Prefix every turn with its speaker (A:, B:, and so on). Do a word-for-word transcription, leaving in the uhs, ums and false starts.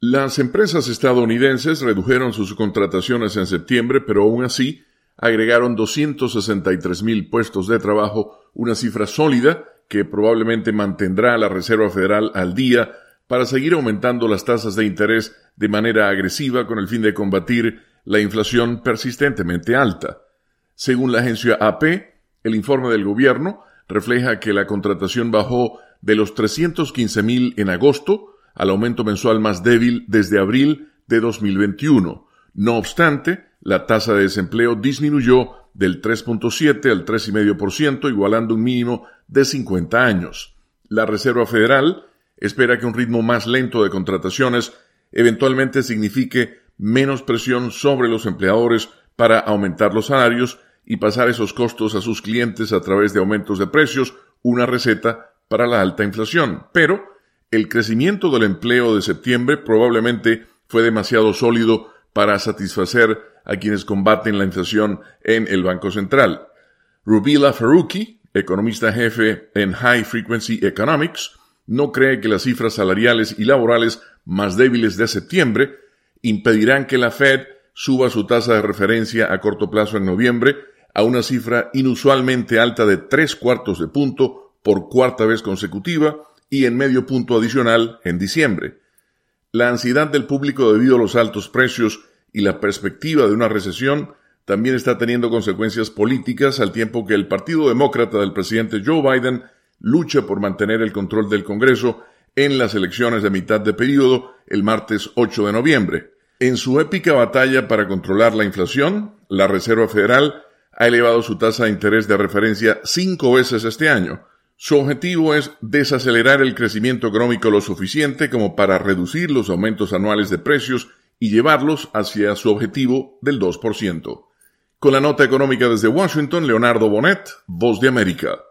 A: Las empresas estadounidenses redujeron sus contrataciones en septiembre, pero aún así agregaron doscientos sesenta y tres mil puestos de trabajo, una cifra sólida que probablemente mantendrá a la Reserva Federal al día para seguir aumentando las tasas de interés de manera agresiva con el fin de combatir la inflación persistentemente alta. Según la agencia A P, el informe del gobierno refleja que la contratación bajó de los trescientos quince mil en agosto al aumento mensual más débil desde abril de dos mil veintiuno. No obstante, la tasa de desempleo disminuyó del tres punto siete al tres coma cinco por ciento, igualando un mínimo de cincuenta años. La Reserva Federal espera que un ritmo más lento de contrataciones eventualmente signifique menos presión sobre los empleadores para aumentar los salarios y pasar esos costos a sus clientes a través de aumentos de precios, una receta para la alta inflación. Pero el crecimiento del empleo de septiembre probablemente fue demasiado sólido para satisfacer a quienes combaten la inflación en el Banco Central. Rubeela Farooqui, economista jefe en High Frequency Economics, no cree que las cifras salariales y laborales más débiles de septiembre impedirán que la Fed suba su tasa de referencia a corto plazo en noviembre a una cifra inusualmente alta de tres cuartos de punto por cuarta vez consecutiva y en medio punto adicional en diciembre. La ansiedad del público debido a los altos precios y la perspectiva de una recesión también está teniendo consecuencias políticas al tiempo que el Partido Demócrata del presidente Joe Biden lucha por mantener el control del Congreso en las elecciones de mitad de periodo el martes ocho de noviembre. En su épica batalla para controlar la inflación, la Reserva Federal ha elevado su tasa de interés de referencia cinco veces este año. Su objetivo es desacelerar el crecimiento económico lo suficiente como para reducir los aumentos anuales de precios y llevarlos hacia su objetivo del dos por ciento. Con la nota económica desde Washington, Leonardo Bonet, Voz de América.